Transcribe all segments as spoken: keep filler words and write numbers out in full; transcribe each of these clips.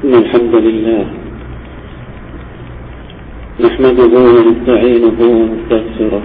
إن الحمد لله نحمده ونستعينه ونستغفره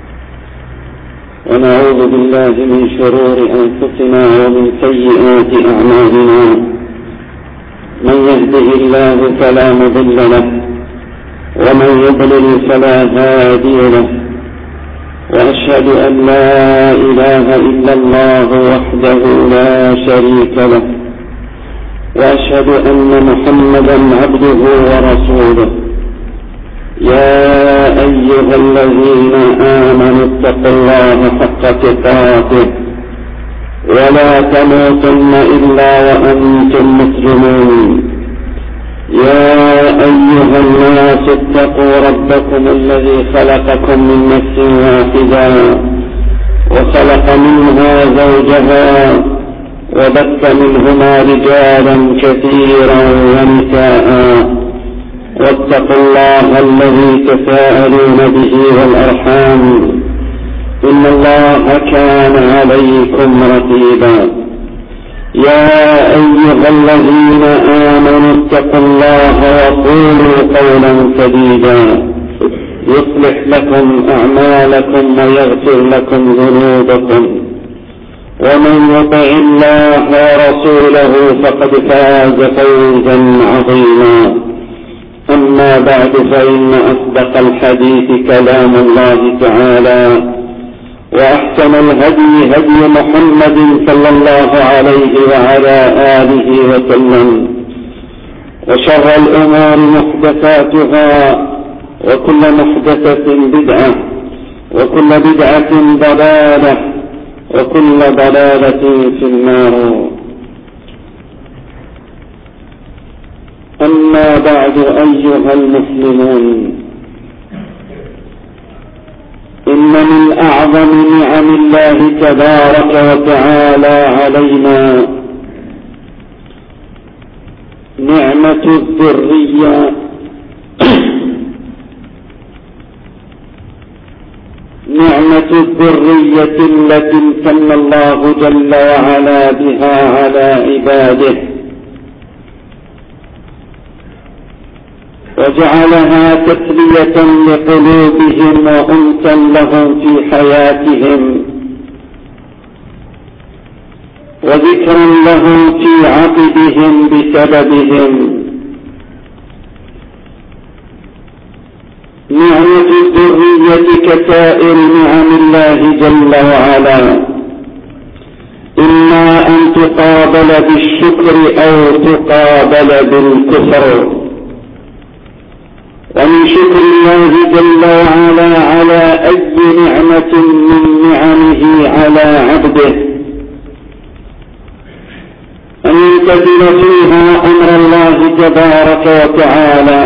ونعوذ بالله من شرور أنفسنا ومن سيئات أعمالنا. من يهده الله فلا مضل له ومن يضلل فلا هادي له، وأشهد أن لا إله إلا الله وحده لا شريك له، وأشهد أن محمدا عبده ورسوله. يا أيها الذين آمنوا اتقوا الله حق تقاته ولا تموتن إلا وأنتم مسلمون. يا أيها الناس اتقوا ربكم الذي خلقكم من نفس واحدة وخلق منها زوجها وبث منهما رجالا كثيرا ونساء، واتقوا الله الذي تساءلون به والأرحام إن الله كان عليكم رقيبا. يا أيها الذين آمنوا اتقوا الله وقولوا قولا سديدا يصلح لكم أعمالكم ويغفر لكم ذنوبكم، ومن يطع الله ورسوله فقد فاز فوزا عظيما. أما بعد، فإن أصدق الحديث كلام الله تعالى، وأحسن الهدي هدي محمد صلى الله عليه وعلى آله وسلم، وشر الأمور محدثاتها، وكل محدثة بدعة، وكل بدعة ضلالة، وكل ضلالة في النار. أما بعد، أيها المسلمون، إن من أعظم نعم الله تبارك وتعالى علينا نعمة الذرية نعمة الذرية التي امتن الله جل وعلا بها على عباده، وجعلها تسلية لقلوبهم وأنسا لهم في حياتهم، وذكرا لهم في عقبهم بسببهم. نعمة الذرية كسائر نعم الله جل وعلا، إما أن تقابل بالشكر أو تقابل بالكفر. ومن شكر الله جل وعلا على أي نعمة من نعمه على عبده أن يمتثل فيها أمر الله تبارك وتعالى،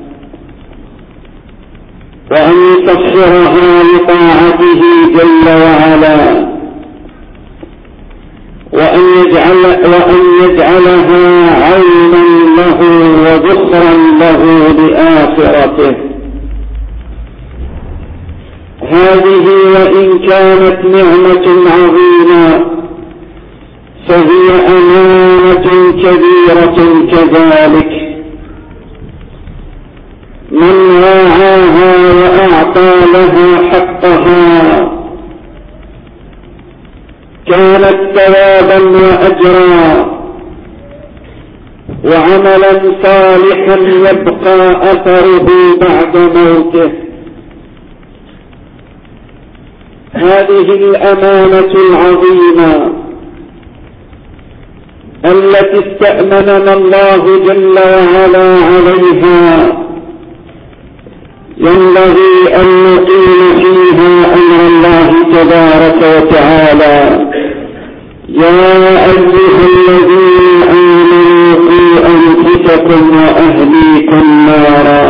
وأن يسخرها لطاعته جل وعلا، وأن يجعل وأن يجعلها عونا له وذخرا له لآخرته. هذه وإن كانت نعمة عظيمة فهي أمانة كبيرة كذلك. من راعاها وأعطى لها حقها كانت ثوابا وأجرا وعملا صالحا يبقى أثره بعد موته. هذه الأمانة العظيمة التي استأمننا الله جل وعلا عليها ينبغي أن نقيم فيها أمر الله تبارك وتعالى. يا أيها الذين آمنوا قوا أنفسكم وأهليكم نارا.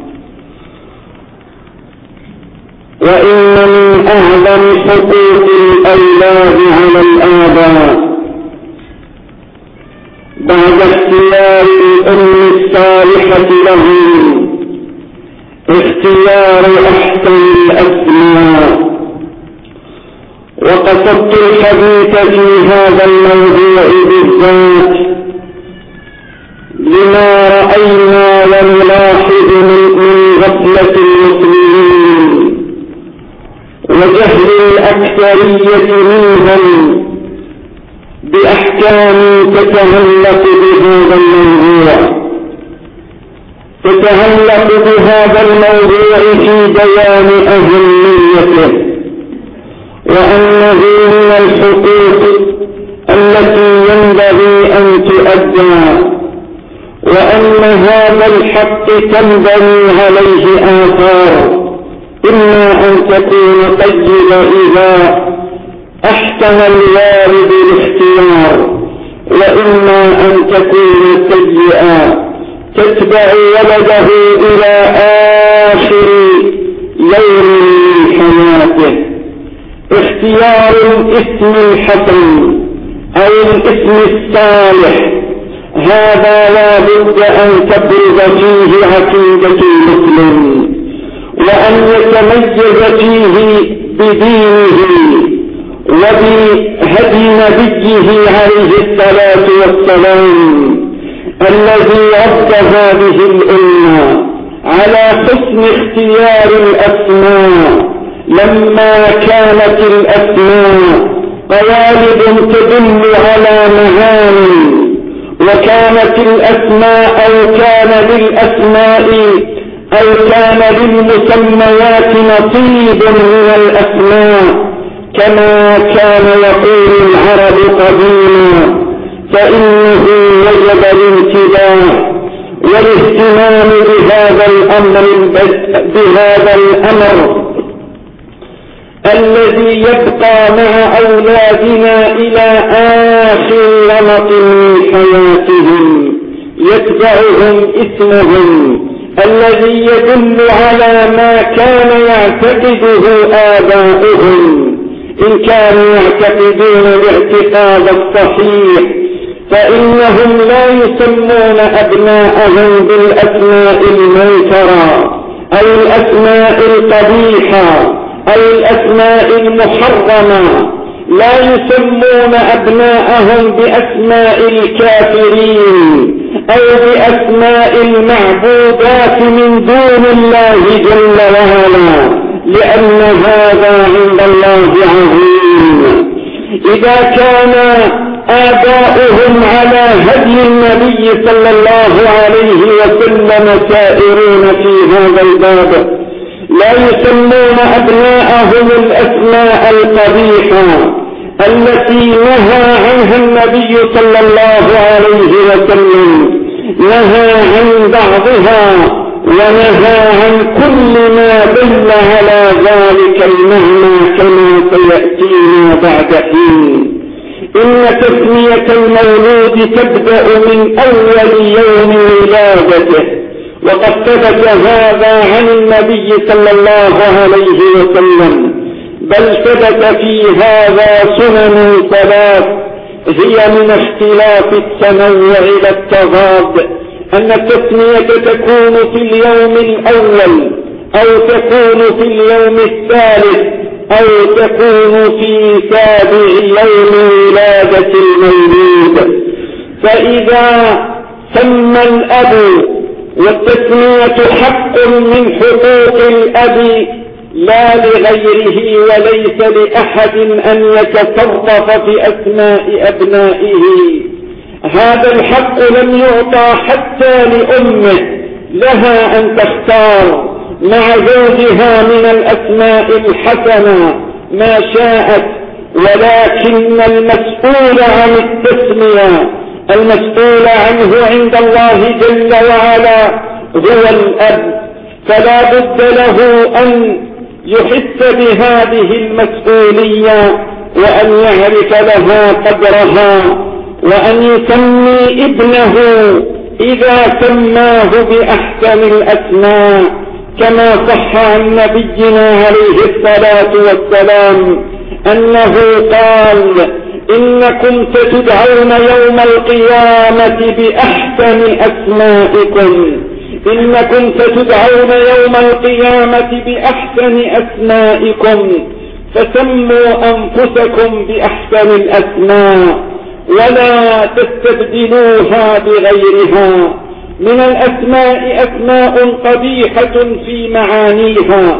وإن من أعظم حقوق الأولاد على الآباء بعد اختيار الأم الصالحة لهم اختيار أحسن الأسماء. وقصدت الحديث في هذا الموضوع بالذات لما رأينا ونلاحظ من غفلة المسلمين وجهل الأكثرية منهم بأحكام تتعلق بهذا الموضوع تتعلق بهذا الموضوع في بيان أهميته، وأنه من الحقوق التي ينبغي أن تؤدى، وأن هذا الحق تنبني عليه آثار، إما أن تكون طيبة إذا أحسن الوالد الاختيار، وإما أن تكون سيئة تتبع ولده إلى آخر يوم من حياته. اختيار الاسم الحسن أو الاسم الصالح هذا لا بد أن تبرز فيه عقيدة المسلم، وأن يتميز فيه بدينه وبهدي نبيه عليه الصلاة والسلام الذي رد هذه الأمة على حسن اختيار الأسماء، لما كانت الأسماء قوالب تدل على معاني، وكانت الأسماء أو كان للأسماء أو كان للمسميات نصيب من الأسماء، كما كان يقول العرب قديما، فإنه وجب الانتباه والاهتمام بهذا الأمر بهذا الأمر الذي يبقى مع أولادنا إلى آخر رمق من حياتهم، يتبعهم اسمهم الذي يدل على ما كان يعتقده آباؤهم، إن كانوا يعتقدون الاعتقاد الصحيح فإنهم لا يسمون أبناءهم بالأسماء المنكرة أو الأسماء القبيحة أو الأسماء المحرمة، لا يسمون أبناءهم بأسماء الكافرين أو بأسماء المعبودات من دون الله جل وعلا، لأن هذا عند الله عظيم. إذا كان آباؤهم على هدي النبي صلى الله عليه وسلم سائرون في هذا الباب، لا يسمون أبناءهم الأسماء القبيحة التي نهى عنها النبي صلى الله عليه وسلم، نهى عن بعضها ونهى عن كل ما دل على ذلك المعنى كما سيأتينا بعد حين. إن تسمية المولود تبدأ من أول يوم ولادته، وقد ثبت هذا عن النبي صلى الله عليه وسلم، بل ثبت في هذا سنن ثلاث هي من اختلاف التنوع إلى التضاد، أن التسمية تكون في اليوم الأول أو تكون في اليوم الثالث أو تكون في سابع يوم ولادة المولود. فإذا سمى الأب، والتسمية حق من حقوق الأب لا لغيره، وليس لأحد أن يتصرف في أسماء أبنائه، هذا الحق لم يعطى حتى لأمه، لها أن تختار مع زوجها من الأسماء الحسنة ما شاءت، ولكن المسؤول عن التسمية المسؤول عنه عند الله جل وعلا هو الأب، فلا بد له أن يحس بهذه المسؤولية وأن يعرف لها قدرها، وأن يسمي ابنه إذا سماه بأحسن الأسماء، كما صح عن نبينا عليه الصلاة والسلام أنه قال: إنكم ستدعون يوم القيامة بأحسن أسمائكم إنكم ستدعون يوم القيامة بأحسن أسمائكم، فسموا أنفسكم بأحسن الأسماء ولا تستبدلوها بغيرها، من الأسماء أسماء قبيحة في معانيها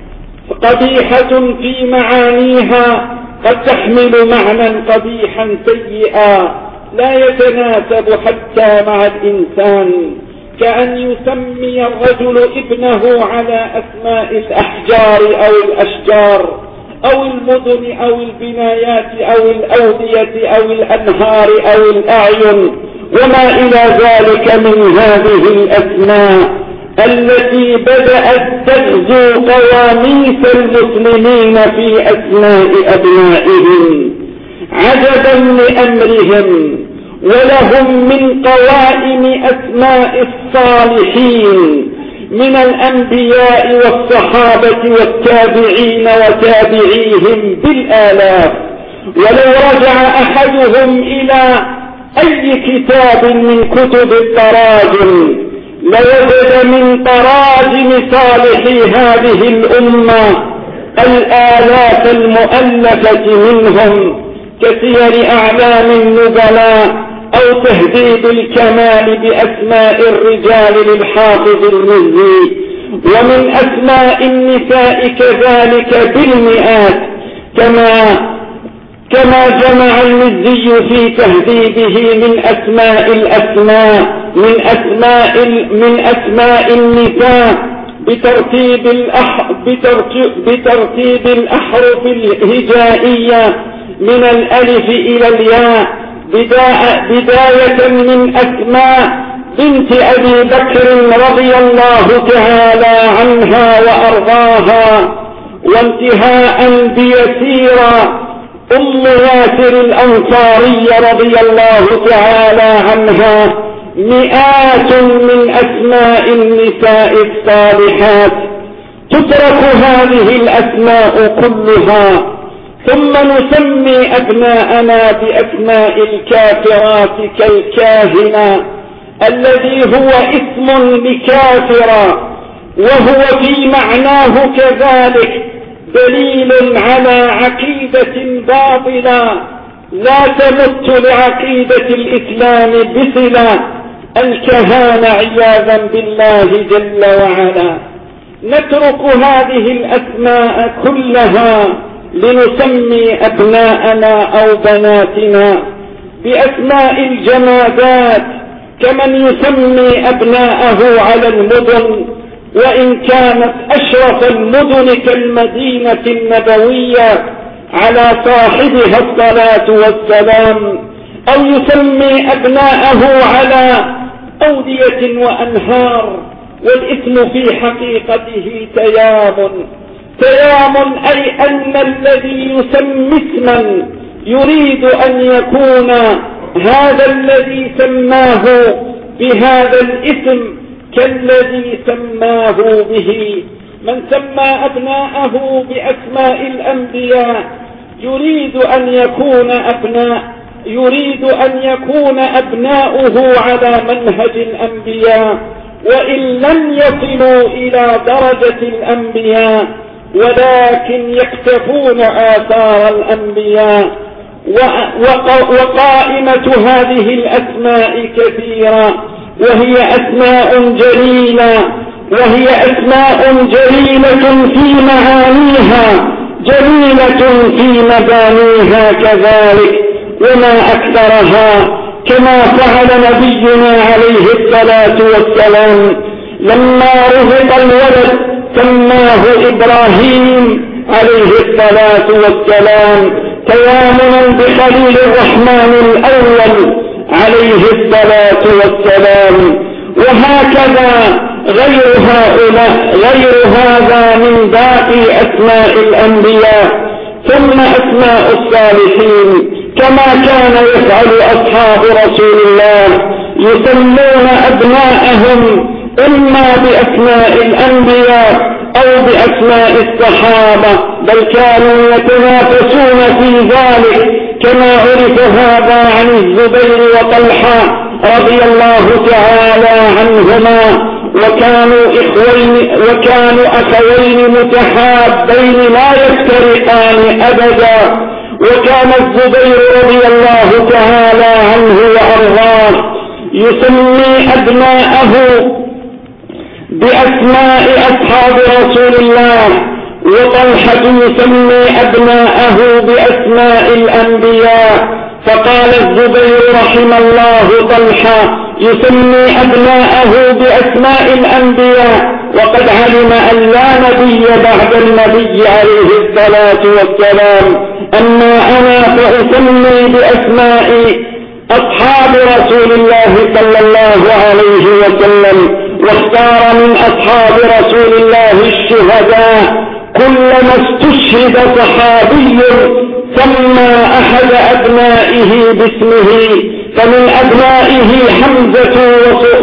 قبيحة في معانيها قد تحمل معنى قبيحا سيئا لا يتناسب حتى مع الإنسان، كأن يسمي الرجل ابنه على أسماء الأحجار أو الأشجار أو المدن أو البنايات أو الأودية أو الأنهار أو الأعين وما إلى ذلك من هذه الأسماء التي بدأت تغزو قواميس المسلمين في أسماء أبنائهم عجبا لأمرهم. ولهم من قوائم أسماء الصالحين من الأنبياء والصحابة والتابعين وتابعيهم بالآلاف، ولو رجع أحدهم إلى أي كتاب من كتب التراجم لوجد من تراجم صالحي هذه الأمة الآلاف المؤلفة منهم كسير أعلام النبلاء أو تهذيب الكمال بأسماء الرجال للحافظ المزي، ومن أسماء النساء كذلك بالمئات، كما كما جمع المزي في تهذيبه من أسماء الأسماء من أسماء من أسماء النساء بترتيب الأح بترتيب, بترتيب الأحرف الهجائية من الألف إلى الياء، بداية من أسماء بنت أبي بكر رضي الله تعالى عنها وأرضاها، وانتهاء بيسيرة أم ياسر الأنصارية رضي الله تعالى عنها. مئات من أسماء النساء الصالحات تترك هذه الأسماء كلها، ثم نسمي أبناءنا بأسماء الكافرات كالكاهنة الذي هو اسم لكافرة، وهو في معناه كذلك دليل على عقيدة باطلة لا تمت لعقيدة الإسلام بصلة، الكهانة عياذا بالله جل وعلا. نترك هذه الأسماء كلها لنسمي أبناءنا أو بناتنا بأسماء الجمادات كمن يسمي أبناءه على المدن، وإن كانت أشرف المدن كالمدينة النبوية على صاحبها الصلاة والسلام، أو يسمي أبناءه على أودية وأنهار، والاسم في حقيقته تيام تيام أي أن الذي يسمي اسما يريد أن يكون هذا الذي سماه بهذا الاسم كالذي سماه به. من سمى أبناءه بأسماء الأنبياء يريد أن يكون أبناء يريد أن يكون أبناؤه على منهج الأنبياء، وإن لم يصلوا إلى درجة الأنبياء ولكن يقتفون آثار الأنبياء. وقائمة هذه الأسماء كثيرة، وهي أسماء جليلة وهي أسماء جليلة في معانيها جليلة في مبانيها كذلك، وما أكثرها، كما فعل نبينا عليه الصلاة والسلام لما رزق الولد سماه إبراهيم عليه الصلاة والسلام تيامنا بخليل الرحمن الأول عليه الصلاة والسلام. وهكذا غير هؤلاء غير هذا من باقي أسماء الأنبياء. ثم أسماء الصالحين كما كان يفعل أصحاب رسول الله، يسمون أبناءهم إما بأسماء الأنبياء أو بأسماء الصحابة، بل كانوا يتنافسون في ذلك، كما عرف هذا عن الزبير وطلحة رضي الله تعالى عنهما، وكانوا إخوين وكانوا أخوين متحابين لا يفترقان أبدا. وكان الزبير رضي الله تعالى عنه وأرضاه يسمي أبناءه بأسماء أصحاب رسول الله، وطلحة يسمي أبناءه بأسماء الأنبياء. فقال الزبير رحم الله طلحة يسمي أبناءه بأسماء الأنبياء، وقد علم أن لا نبي بعد النبي عليه الصلاة والسلام. أما أنا فأسمي بأسماء أصحاب رسول الله صلى الله عليه وسلم. واختار من أصحاب رسول الله الشهداء، كلما استشهد صحابي سمى أحد أبنائه باسمه، فمن أبنائه حمزة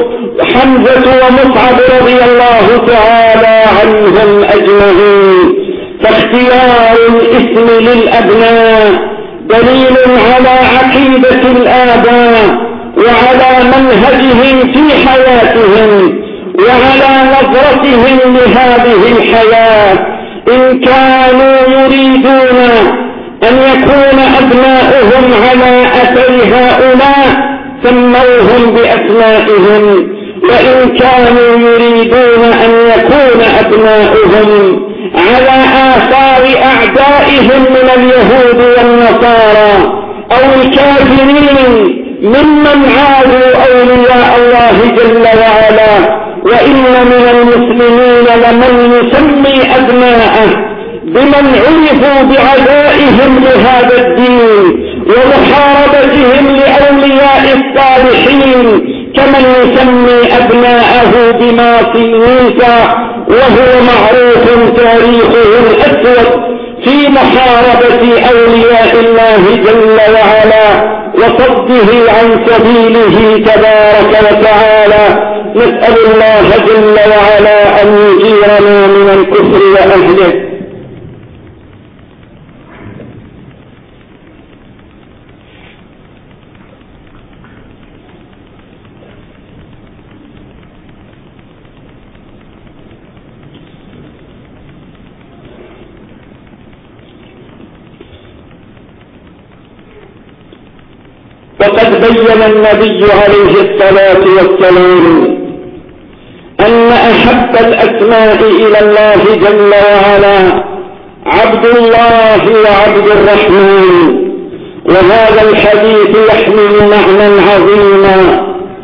حمزة ومصعب رضي الله تعالى عنهم أجمعين. فاختيار الاسم للأبناء دليل على عقيدة الآباء وعلى منهجهم في حياتهم وعلى نظرتهم لهذه الحياة. إن كانوا يريدون أن يكون أبناؤهم على أثر هؤلاء سموهم بأسمائهم، وإن كانوا يريدون أن يكون أبناؤهم على آثار أعدائهم من اليهود والنصارى أو الكافرين ممن عادوا أولياء الله جل وعلا. وإن من المسلمين لمن يسمي أبناءه بمن عرفوا بعدائهم لهذا الدين ومحاربتهم لأولياء الصالحين، كمن يسمي أبناءه بماضي موسى، وهو معروف تاريخه الأسود في محاربة أولياء الله جل وعلا وصده عن سبيله تبارك وتعالى. نسأل الله جل وعلا أن يجيرنا من الكفر وأهله. وقد بين النبي عليه الصلاة والسلام أن أحب الأسماء إلى الله جل وعلا عبد الله وعبد الرحمن، وهذا الحديث يحمل معنى عظيما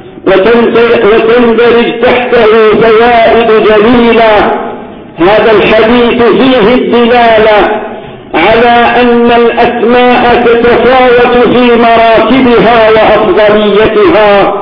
وتندرج تحته فوائد جليلة. هذا الحديث فيه الدلالة على أن الأسماء تتفاوت في مراتبها وأفضليتها،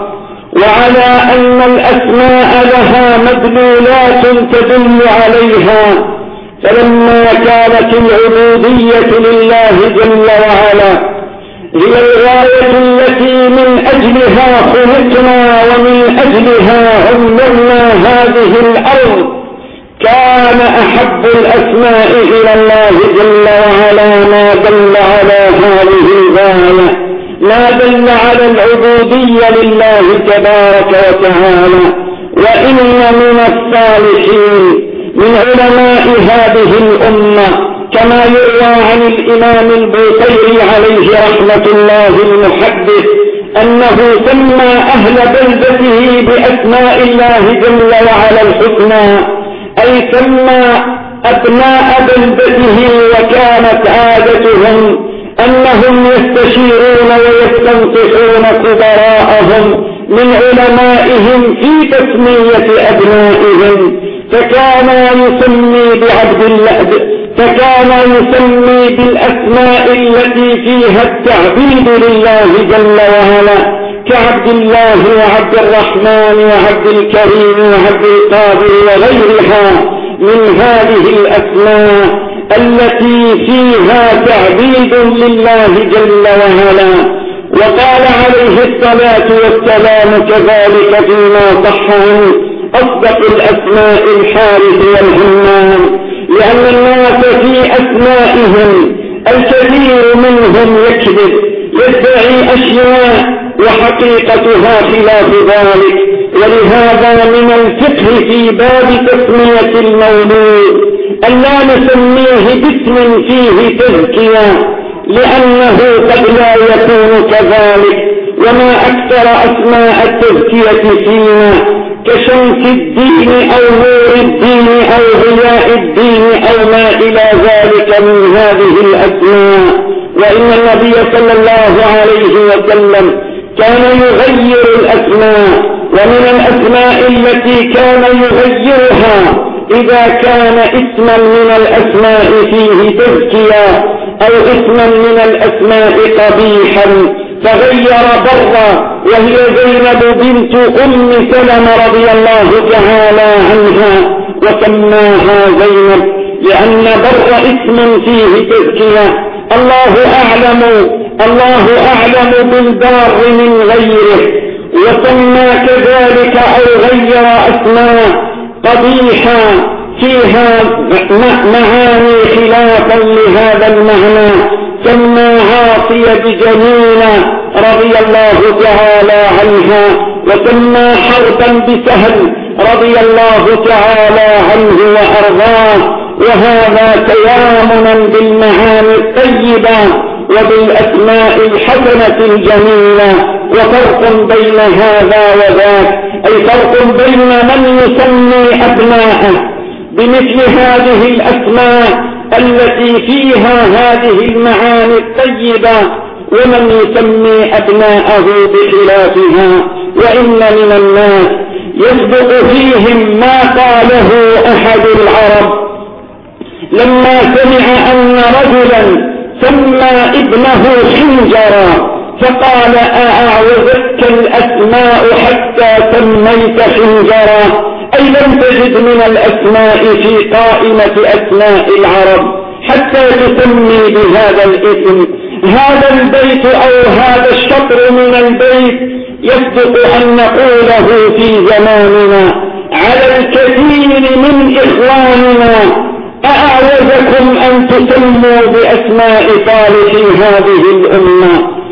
وعلى أن الأسماء لها مدلولات تدل عليها. فلما كانت العبودية لله جل وعلا هي الغاية التي من أجلها خلقنا ومن أجلها عمرنا هذه الأرض، كان أحب الأسماء إلى الله جل وعلا ما دل على هذه الغاية، ما دل على العبودية لله تبارك وتعالى. وإن من الصالحين من علماء هذه الأمة كما يروى عن الإمام البوصيري عليه رحمة الله المحدث أنه سمى أهل بلدته بأسماء الله جل وعلا الحسنى، أي سمى أبناء بلدته، وكانت عادتهم أنهم يستشيرون ويستنصحون كبراءهم من علمائهم في تسمية أبنائهم، فكان يسمي بعبد الله فكان يسمي بالأسماء التي فيها التعبيد لله جل وعلا، كعبد الله وعبد الرحمن وعبد الكريم وعبد القادر وغيرها من هذه الأسماء التي فيها تعبيد لله جل وعلا. وقال عليه الصلاة والسلام كذلك فيما صح عنه: أصدق الأسماء الحارث والهمام، لأن الناس في أسمائهم الكثير منهم يكذب، يدعي أشياء وحقيقتها خلاف ذلك. ولهذا من الفقه في باب تسمية المولود أن لا نسميه باسم فيه تزكية، لأنه قد لا يكون كذلك، وما أكثر أسماء التزكية فينا كشمس الدين أو نور الدين أو ضياء الدين أو ما إلى ذلك من هذه الأسماء. وإن النبي صلى الله عليه وسلم كان يغير الأسماء، ومن الأسماء التي كان يغيرها إذا كان اسما من الأسماء فيه تزكية أو اسما من الأسماء قبيحا فغير برا، وهي زينب بنت أم سلمة رضي الله تعالى عنها وسماها زينب لأن بر اسم فيه تزكية. الله أعلم الله أعلم بالبار من غيره، وسمى كذلك أو غير أسماء قبيحة فيها معاني خلافا لهذا المعنى. سمى عاصية بجميلة رضي الله تعالى عنها، وسمى حربا بسهل رضي الله تعالى عنه وأرضاه، وهذا تيامنا بالمعاني الطيبة وبالأسماء الحسنة الجميلة. وفرق بين هذا وذاك، أي فرق بين من يسمي أبناءه بمثل هذه الأسماء التي فيها هذه المعاني الطيبة ومن يسمي أبناءه بخلافها. وإن من الناس يسبق فيهم ما قاله أحد العرب لما سمع أن رجلا سمى ابنه حنجرا فقال أأعوذك الأسماء حتى سميت حنجرا، أي لم تجد من الأسماء في قائمة أسماء العرب حتى تسمي بهذا الاسم. هذا البيت أو هذا الشطر من البيت يصدق أن نقوله في زماننا على الكثير من إخواننا: أأعوذكم أن تسموا بأسماء صالح هذه الأمة.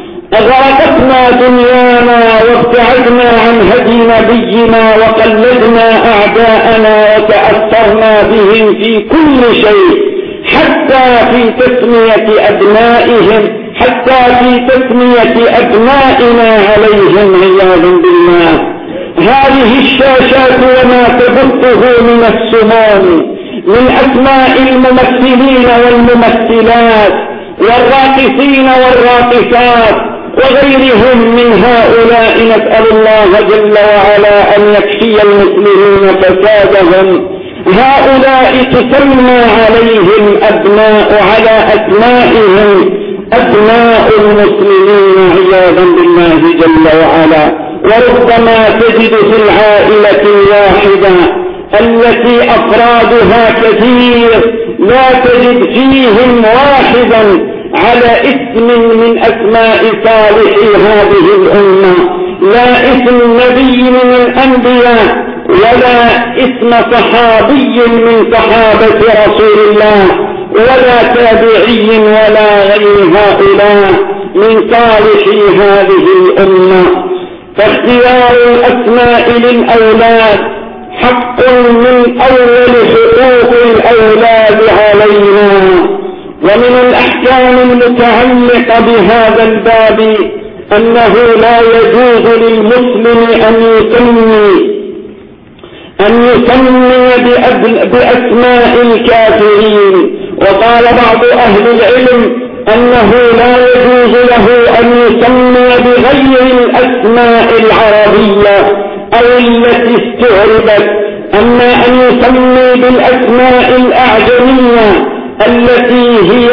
أغرقتنا دنيانا وابتعدنا عن هدي نبينا وقلدنا أعداءنا وتأثرنا بهم في كل شيء، حتى في تسمية أبنائهم حتى في تسمية أبنائنا عليهم عياذا بالله. هذه الشاشات وما تبثه من السموم من أسماء الممثلين والممثلات والراقصين والراقصات وغيرهم من هؤلاء، نسأل الله جل وعلا أن يكفي المسلمين فسادهم. هؤلاء تسمى عليهم أبناء على أسمائهم أبناء المسلمين عياذا بالله جل وعلا. وربما تجد في العائلة الواحدة التي أفرادها كثير لا تجد فيهم واحدا على اسم من أسماء صالحي هذه الأمة، لا اسم نبي من الأنبياء ولا اسم صحابي من صحابة رسول الله ولا تابعي ولا غير هؤلاء من صالحي هذه الأمة. فاختيار الأسماء للأولاد حق من أول حقوق الأولاد علينا. ومن الأحكام المتعلقة بهذا الباب أنه لا يجوز للمسلم أن يسمي أن يسمي بأسماء الكافرين. وقال بعض أهل العلم أنه لا يجوز له أن يسمي بغير الأسماء العربية أو التي استعربت، أما أن يسمي بالأسماء الأعجمية التي هي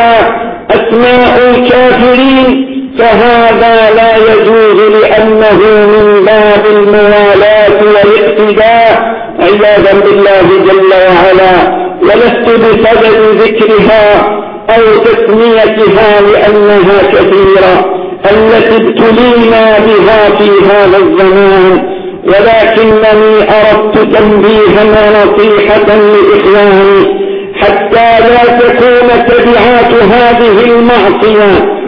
أسماء الكافرين فهذا لا يجوز، لأنه من باب الموالاة والاقتداء عياذا بالله جل وعلا. ولست بصدد ذكرها أو تسميتها لأنها كثيرة التي ابتلينا بها في هذا الزمان، ولكنني أردت تنبيها ونصيحة لإخواني حتى لا تكون تبعات هذه المعصية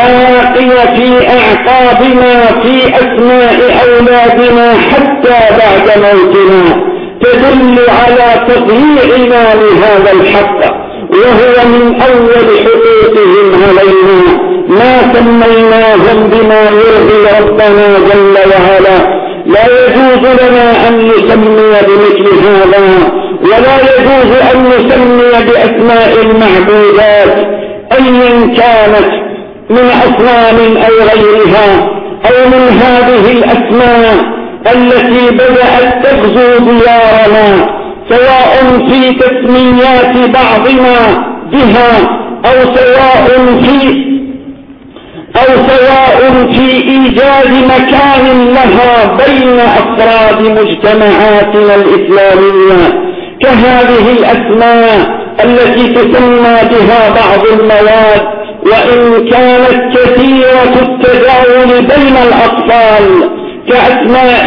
باقية في أعقابنا في أسماء أولادنا حتى بعد موتنا، تدل على تضييعنا لهذا الحق، وهو من أول حقوقهم علينا. ما سميناهم بما يرضي رب ربنا جل وعلا. لا يجوز لنا أن نسمي بمثل هذا، ولا يجوز أن نسمي بأسماء المعبودات أيا كانت من أصنام أو غيرها، أو من هذه الأسماء التي بدأت تغزو ديارنا، سواء في تسميات بعضنا بها أو سواء في أو سواء في إيجاد مكان لها بين أفراد مجتمعاتنا الإسلامية، كهذه الأسماء التي تسمى بها بعض المواد، وإن كانت كثيرة التداول بين الأطفال، كأسماء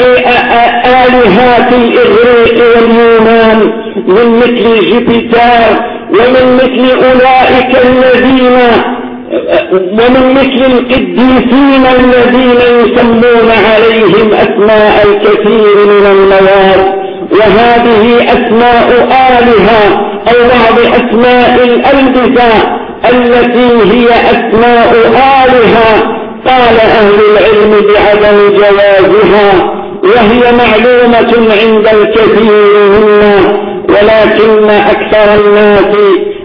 آلهات الإغريق واليونان من مثل جوبيتر، ومن مثل أولئك الذين ومن مثل القديسين الذين يسمون عليهم أسماء الكثير من المواد. وهذه أسماء آلهة أو بعض أسماء الألبسة التي هي أسماء آلهة قال أهل العلم بعدم جوازها، وهي معلومة عند الكثير منا، ولكن أكثر الناس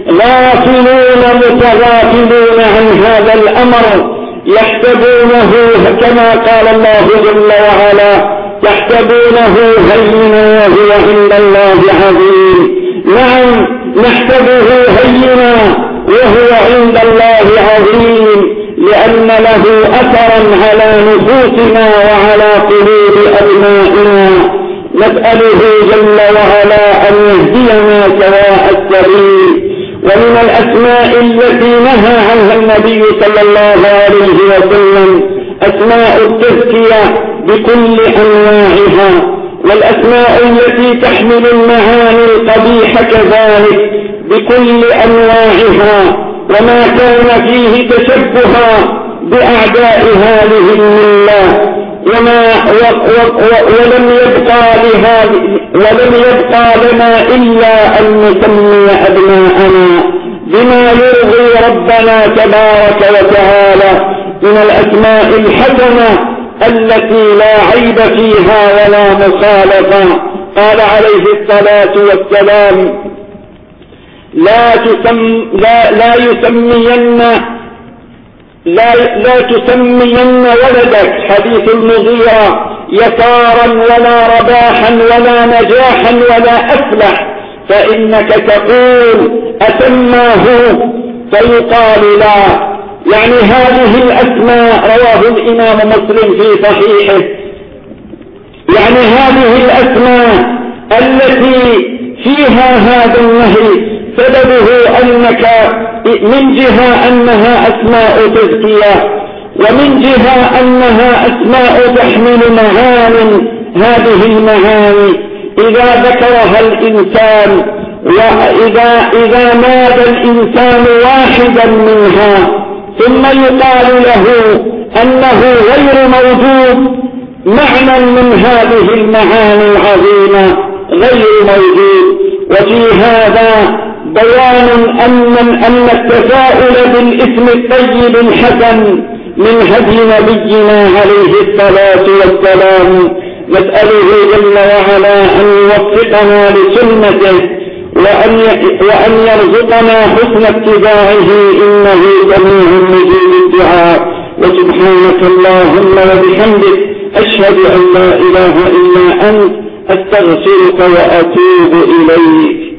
غافلون متغافلون عن هذا الأمر، يحسبونه كما قال الله جل وعلا: يحسبونه هينا وهو عند الله عظيم. نعم، نحسبه هينا وهو عند الله عظيم، لأن له أثرا على نفوسنا وعلى قلوب أبنائنا. نسأله جل وعلا أن يهدينا سواء السبيل. ومن الأسماء التي نهى عنها النبي صلى الله عليه وسلم أسماء التزكية بكل أنواعها، والأسماء التي تحمل المعاني القبيحة كذلك بكل أنواعها، وما كان فيه تشبها بأعداء هذه الملة، وما و و و ولم يبقى لهذه ولم يبقى لنا إلا أن نسمي أبناءنا بما يرضي ربنا تبارك وتعالى من الأسماء الحسنة التي لا عيب فيها ولا مخالفة. قال عليه الصلاة والسلام: لا تسم لا لا يسمين لا لا تسمين ولدك، حديث المغيرة، يسارا ولا رباحا ولا نجاحا ولا أفلح، فإنك تقول أسماه فيقال لا. يعني هذه الأسماء رواه الإمام مسلم في صحيحه، يعني هذه الأسماء التي فيها هذا النهي سببه أنك من جهة أنها أسماء تزكية، ومن جهة أنها أسماء تحمل معاني، هذه المعاني إذا ذكرها الإنسان وإذا إذا نادى الإنسان واحدا منها ثم يقال له أنه غير موجود، معنى من هذه المعاني العظيمة غير موجود. وفي هذا بيان أن أن التفاؤل بالاسم الطيب الحسن من هدي نبينا عليه الصلاة والسلام. نسأله جل وعلا أن يوفقنا لسنته وأن وأن يرزقنا حسن اتباعه، إنه سميع مجيب الدعاء. وسبحانك اللهم وبحمدك، أشهد أن لا إله إلا أنت، أستغفرك وأتوب إليك.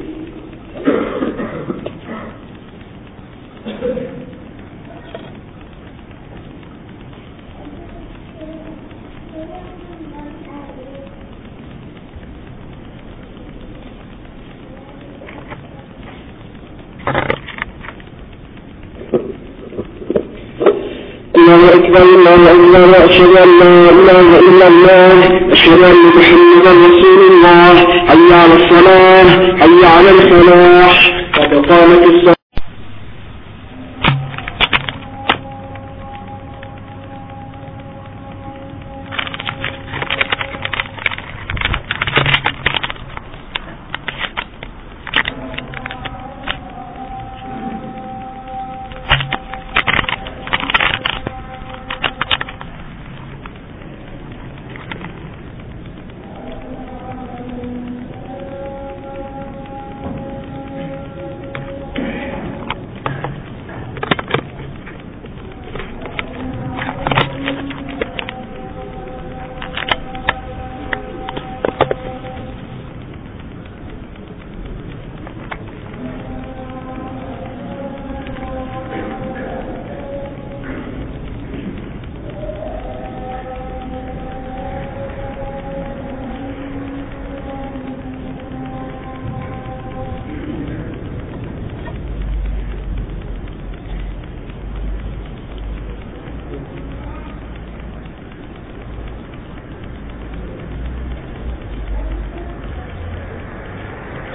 الله أكبر، الله أكبر، وأشهد أن لا إله إلا الله، أشهد أن محمدا رسول الله. حي على الصلاة، حي على الفلاح، قد قامت الصلاة.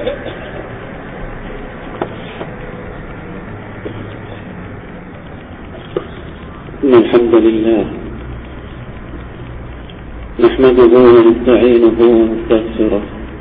إن الحمد لله نحمده ونستعينه ونستغفره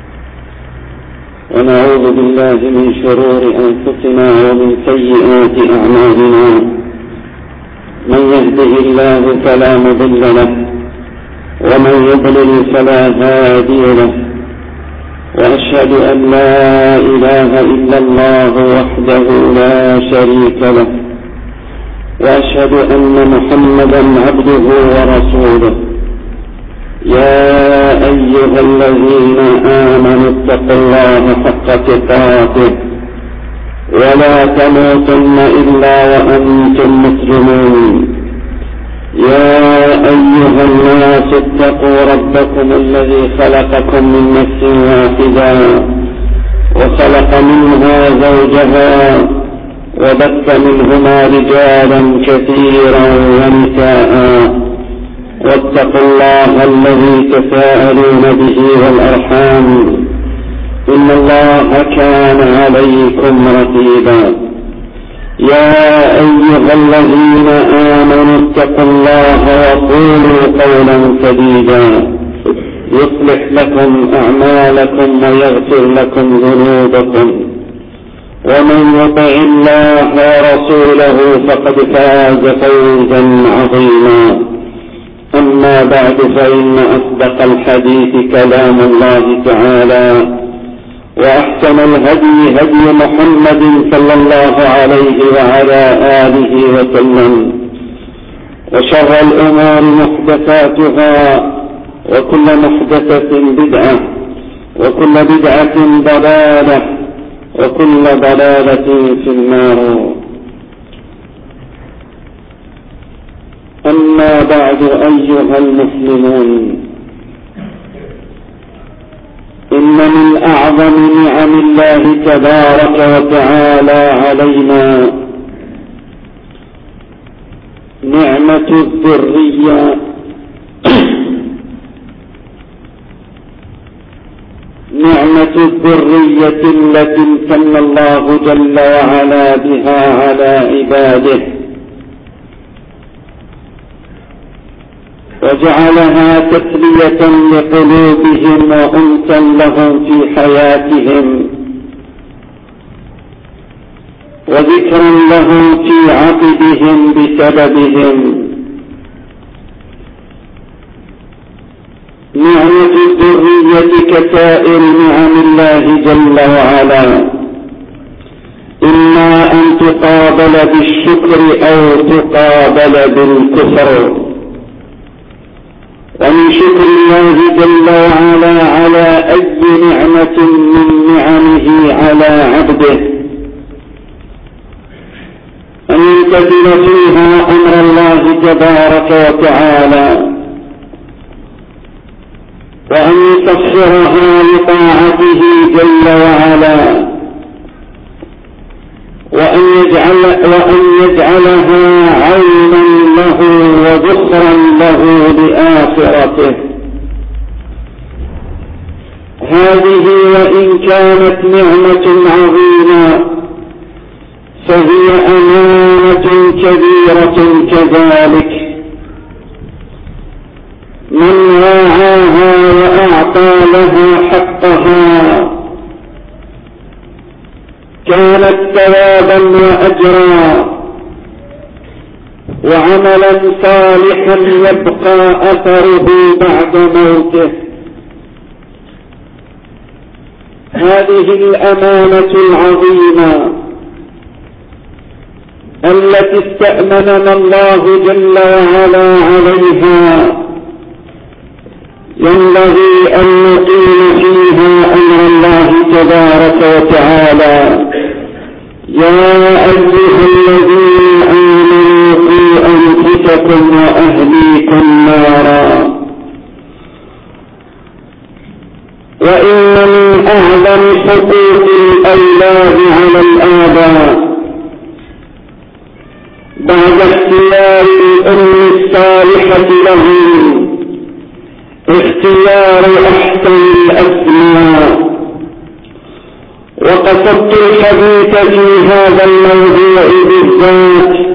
ونعوذ بالله من شرور أنفسنا ومن سيئات أعمالنا. من يهده الله فلا مضل له ومن يضلل فلا هادي له، وأشهد أن لا إله إلا الله وحده لا شريك له، وأشهد أن محمدا عبده ورسوله. يا أيها الذين آمنوا اتقوا الله حق تقاته ولا تموتن إلا وأنتم مسلمون. يا أيها الناس اتقوا ربكم الذي خلقكم من نفس واحدة وخلق منها زوجها وبث منهما رجالا كثيرا ونساء، واتقوا الله الذي تساءلون به والأرحام إن الله كان عليكم رقيبا. يا أيها الذين آمنوا اتقوا الله وقولوا قولا سديدا يصلح لكم أعمالكم ويغفر لكم ذنوبكم، ومن يطع الله ورسوله فقد فاز فوزا عظيما. أما بعد، فإن أصدق الحديث كلام الله تعالى، وأحسن الهدي هدي محمد صلى الله عليه وعلى آله وسلم، وشر الأمور محدثاتها، وكل محدثة بدعة، وكل بدعة ضلالة، وكل ضلالة في النار. أما بعد أيها المسلمون، إن من أعظم نعم الله تبارك وتعالى علينا نعمة الذرية نعمة الذرية التي امتن الله جل وعلا بها على عباده، وجعلها تسلية لقلوبهم وأنسا لهم في حياتهم، وذكرا لهم في عقبهم بسببهم. نعمة الذرية كسائر نعم الله جل وعلا، إما أن تقابل بالشكر أو تقابل بالكفر. ومن شكر الله جل وعلا على أي نعمة من نعمه على عبده أن يمتثل فيها أمر الله تبارك وتعالى، وأن يسخرها لطاعته جل وعلا، وأن يجعل وأن يجعلها عونا له وذخرا له لآخرته. هذه وإن كانت نعمة عظيمة فهي أمانة كبيرة كذلك. من راعاها وأعطى لها حقها كانت ثوابا وأجرا وعملا صالحا يبقى أثره بعد موته. هذه الأمانة العظيمة التي استأمننا الله جل وعلا عليها ينبغي أن نقيم فيها أمر الله تبارك وتعالى. يا أيها الذين آمنوا قوا أنفسكم وأهليكم نارا. وإن من أعظم حقوق الأولاد على الآباء بعد اختيار الأم الصالحة لهم اختيار أحسن الأسماء وقصدت الحديث في هذا الموضوع بالذات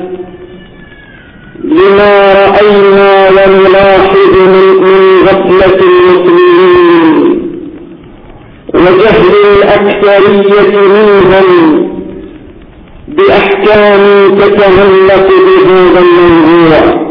لما رأينا ونلاحظ من غفلة المسلمين وجهل الأكثرية منهم بأحكام تتعلق بهذا الموضوع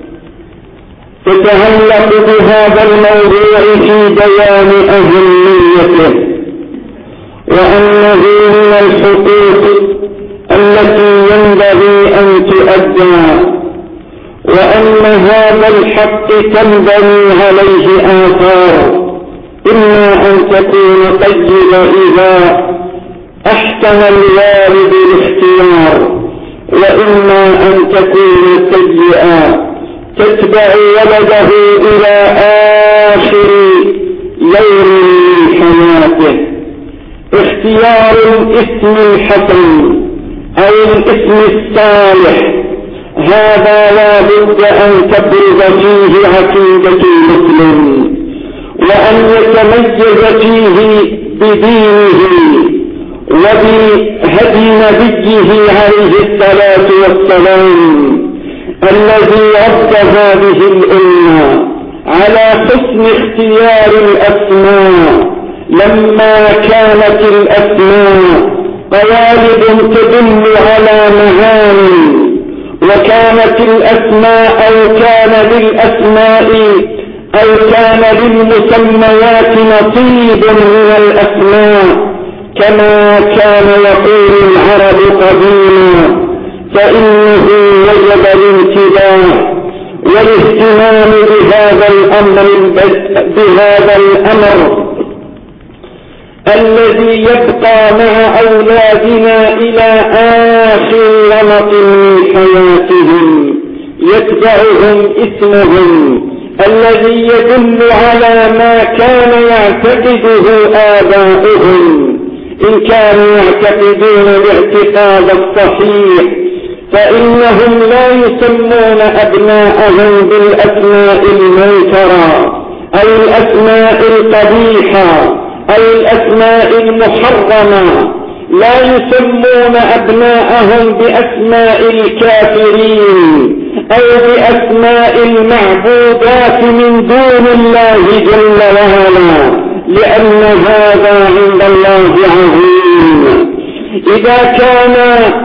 تتعلق بهذا الموضوع في بيان أهميته، وأنه من الحقوق التي ينبغي أن تؤدى، وأن هذا الحق تنبني عليه آثار، إما أن تكون طيبة إذا أحسن الوالد الاختيار، وإما أن تكون سيئة تتبع ولده إلى آخر يوم من حياته. اختيار الاسم الحسن أو الاسم الصالح هذا لا بد أن تبرز فيه عقيدة المسلم، وأن يتميز فيه بدينه وبهدي نبيه عليه الصلاة والسلام الذي رد هذه الأمة على حسن اختيار الأسماء لما كانت الأسماء قوالب تدل على معاني، وكانت الأسماء أو كان للأسماء أو كان للمسميات نصيب من الأسماء كما كان يقول العرب قديما، فإنه وجب الانتباه والاهتمام بهذا الأمر بهذا الأمر الذي يبقى مع أولادنا إلى آخر رمق من حياتهم، يتبعهم اسمهم الذي يدل على ما كان يعتقده آباؤهم، إن كانوا يعتقدون الاعتقاد الصحيح فإنهم لا يسمون أبناءهم بالأسماء المنكرة أو الأسماء القبيحة أو الأسماء المحرمة، لا يسمون أبناءهم بأسماء الكافرين أو بأسماء المعبودات من دون الله جل وعلا، لأن هذا عند الله عظيم. إذا كان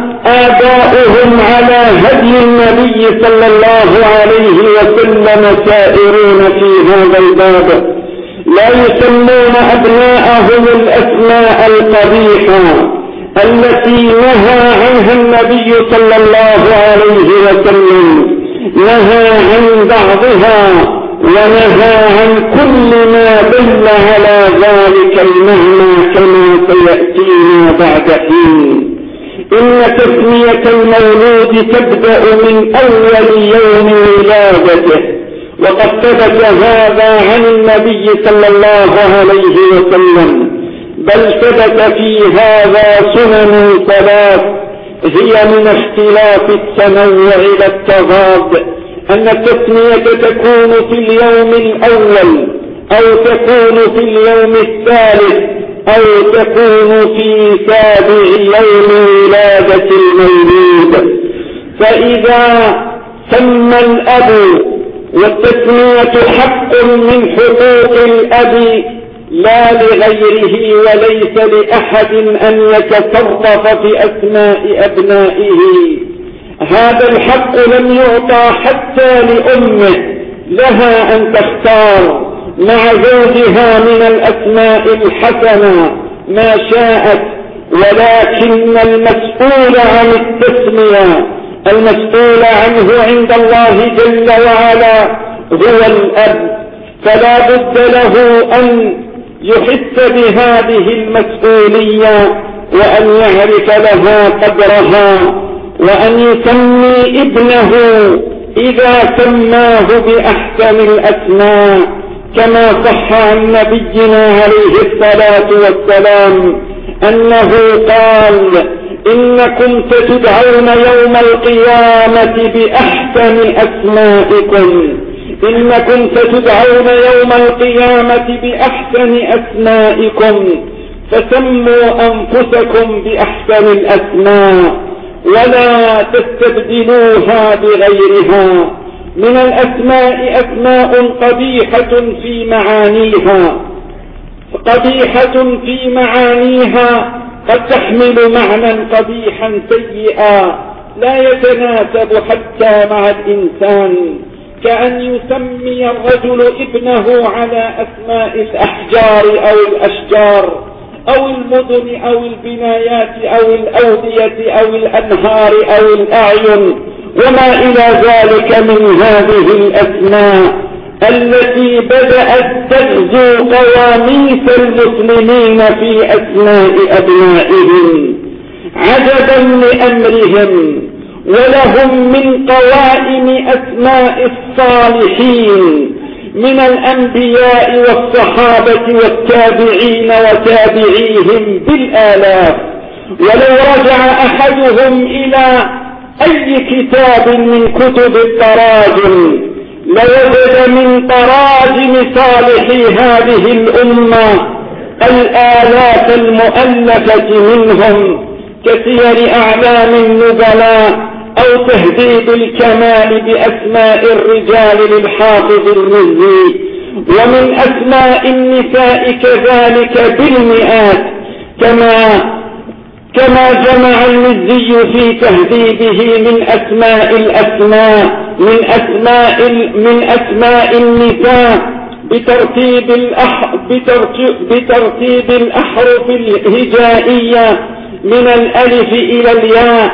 آباؤهم على هدي النبي صلى الله عليه وسلم سائرون في هذا الباب لا يسمون أبناءهم الأسماء القبيحة التي نهى عنها النبي صلى الله عليه وسلم، نهى عن بعضها ونهى عن كل ما دل على ذلك المعنى كما سيأتينا بعد حين. إن تسمية المولود تبدأ من أول يوم ولادته، وقد ثبت هذا عن النبي صلى الله عليه وسلم، بل ثبت في هذا سنن ثلاث هي من اختلاف التنوع إلى التضاد، أن التسمية تكون في اليوم الأول أو تكون في اليوم الثالث أو تكون في سابع يوم ولادة المولود. فإذا سمى الأب، والتسمية حق من حقوق الأب لا لغيره، وليس لأحد أن يتصرف في أسماء أبنائه، هذا الحق لم يعطى حتى لأمه، لها أن تختار مع زوجها من الأسماء الحسنة ما شاءت، ولكن المسؤول عن التسمية المسؤول عنه عند الله جل وعلا هو الأب، فلا بد له أن يحس بهذه المسؤولية وأن يعرف لها قدرها، وأن يسمي ابنه إذا سماه بأحسن الأسماء، كما صح عن نبينا عليه الصلاة والسلام أنه قال: إنكم ستدعون يوم القيامة بأحسن أسمائكم إنكم ستدعون يوم القيامة بأحسن أسمائكم فسموا أنفسكم بأحسن الأسماء ولا تستبدلوها بغيرها. من الأسماء أسماء قبيحة في معانيها قبيحة في معانيها قد تحمل معنى قبيحا سيئا لا يتناسب حتى مع الإنسان، كأن يسمي الرجل ابنه على أسماء الأحجار أو الأشجار أو المدن أو البنايات أو الأودية أو الأنهار أو الأعين وما إلى ذلك من هذه الأسماء التي بدأت تغزو قواميس المسلمين في أسماء أبنائهم عجبا لأمرهم. ولهم من قوائم أسماء الصالحين من الأنبياء والصحابة والتابعين وتابعيهم بالآلاف. ولو رجع أحدهم إلى أي كتاب من كتب التراجم لوجد من تراجم صالحي هذه الأمة الآلاف المؤلفة منهم كسير أعلام النبلاء أو تهذيب الكمال بأسماء الرجال للحافظ المزي، ومن أسماء النساء كذلك بالمئات، كما كما جمع المزي في تهذيبه من أسماء الأسماء من أسماء من أسماء النساء بترتيب الأح بترتيب, بترتيب الأحرف الهجائية من الألف إلى الياء،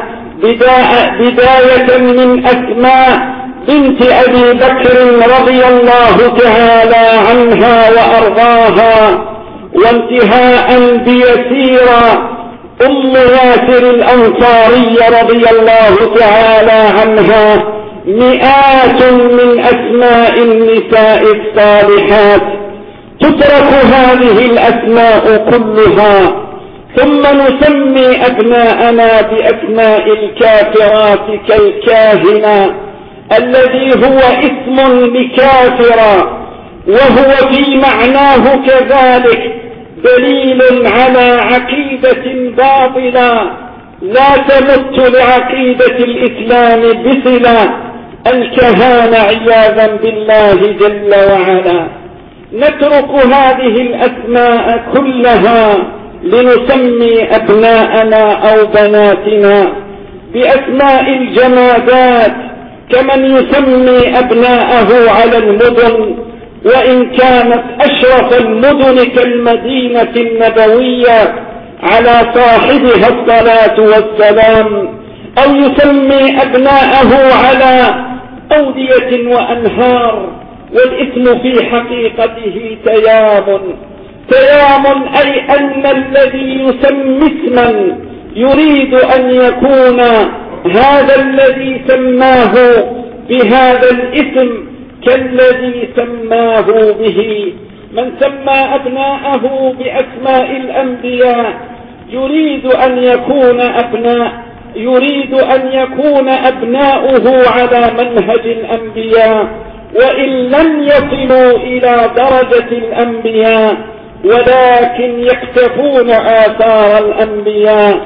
بداية من أسماء بنت أبي بكر رضي الله تعالى عنها وأرضاها، وانتهاء بيسيرة أم ياسر الأنصارية رضي الله تعالى عنها. مئات من أسماء النساء الصالحات تترك هذه الأسماء كلها، ثم نسمي أبناءنا بأسماء الكافرات كالكاهنة الذي هو اسم لكافرة، وهو في معناه كذلك دليل على عقيدة باطلة لا تمت لعقيدة الإسلام بصلة، الكهانة عياذا بالله جل وعلا. نترك هذه الأسماء كلها لنسمي أبناءنا أو بناتنا بأسماء الجمادات كمن يسمي أبناءه على المدن، وإن كانت أشرف المدن كالمدينة النبوية على صاحبها الصلاة والسلام، أو يسمي أبناءه على أودية وأنهار، والاسم في حقيقته تيام تيام أي أن الذي يسمي اسما يريد أن يكون هذا الذي سماه بهذا الاسم كالذي سماه به. من سمى أبناءه بأسماء الأنبياء يريد أن يكون أبناء يريد أن يكون أبناؤه على منهج الأنبياء، وإن لم يصلوا إلى درجة الأنبياء ولكن يكتفون آثار الأنبياء.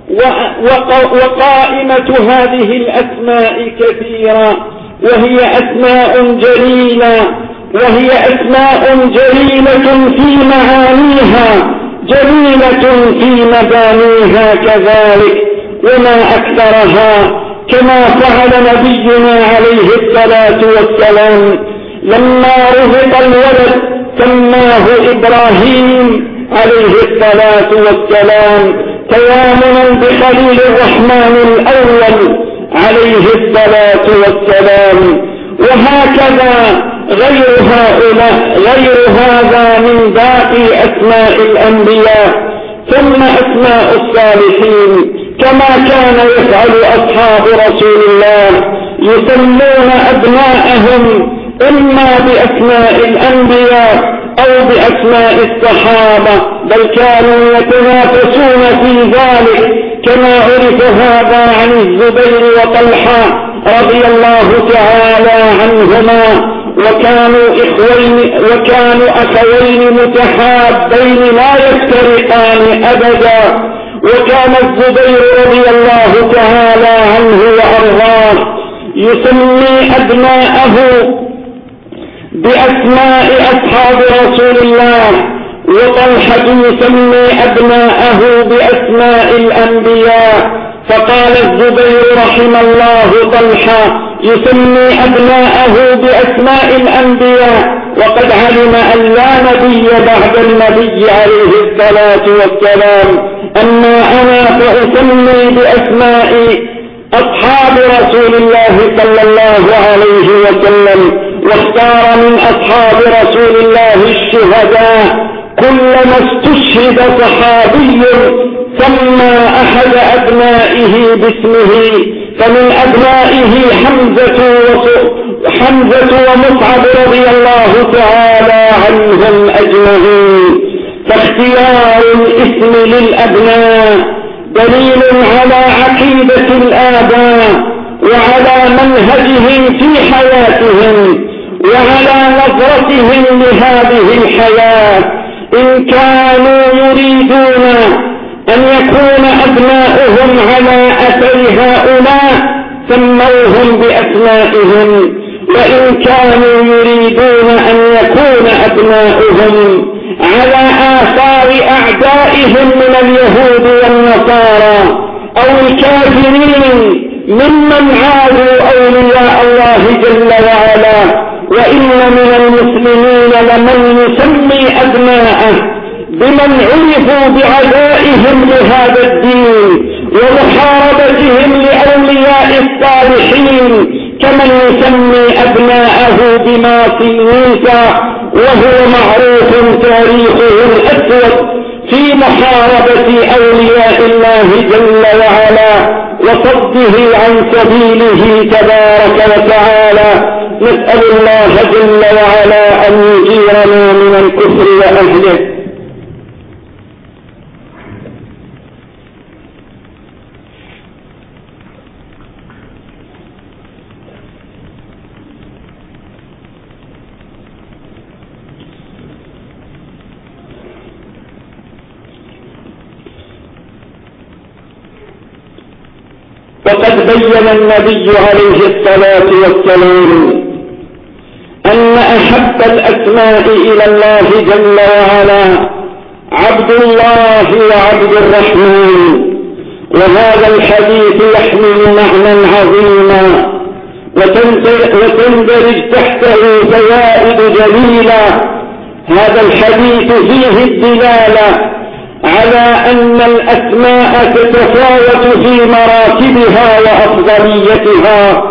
وقائمة هذه الأسماء كثيرة، وهي أسماء جليلة وهي أسماء جليلة في معانيها جليلة في مبانيها كذلك، وما أكثرها، كما فعل نبينا عليه الصلاة والسلام لما رزق الولد سماه إبراهيم عليه الصلاة والسلام تيامنا بخليل الرحمن الأول عليه الصلاة والسلام. وهكذا غير هؤلاء غير هذا من باقي أسماء الأنبياء. ثم أسماء الصالحين كما كان يفعل أصحاب رسول الله، يسمون أبناءهم إما بأسماء الأنبياء أو بأسماء الصحابة، بل كانوا يتنافسون في ذلك، كما عرف هذا عن الزبير وطلحة رضي الله تعالى عنهما، وكانوا إخوين وكانوا أخوين متحابين لا يفترقان أبدا. وكان الزبير رضي الله تعالى عنه وأرضاه يسمي أبناءه بأسماء أصحاب رسول الله، وطلحة يسمي أبناءه بأسماء الأنبياء. فقال الزبير رحم الله طلحة يسمي أبناءه بأسماء الأنبياء، وقد علم أن لا نبي بعد النبي عليه الصلاة والسلام. أما أنا فأسمي بأسماء أصحاب رسول الله صلى الله عليه وسلم. واختار من أصحاب رسول الله الشهداء، كلما استشهد صحابي سمى أحد أبنائه باسمه، فمن أبنائه حمزة حمزة ومصعب رضي الله تعالى عنهم أجمعين. فاختيار الاسم للأبناء دليل على عقيدة الآباء وعلى منهجهم في حياتهم وعلى نظرتهم لهذه الحياة. إن كانوا يريدون أن يكون أبناؤهم على أثر هؤلاء سموهم بأسمائهم، وإن كانوا يريدون أن يكون أبناؤهم على آثار أعدائهم من اليهود والنصارى أو الكافرين ممن عادوا أولياء الله جل وعلا. وإن من المسلمين لمن يسمي أبناءه بمن عرفوا بعدائهم لهذا الدين ومحاربتهم لأولياء الصالحين، كمن يسمي أبناءه بماصي موسى، وهو معروف تاريخه الأسود في محاربة أولياء الله جل وعلا وصده عن سبيله تبارك وتعالى. نسأل الله جل وعلا أن يجيرنا من الكفر وأهله. وقد بين النبي عليه الصلاة والسلام أن أحب الأسماء إلى الله جل وعلا عبد الله وعبد الرحمن. وهذا الحديث يحمل معنى عظيما وتندرج تحته فوائد جليلة. هذا الحديث فيه الدلالة على أن الأسماء تتفاوت في مراتبها وأفضليتها،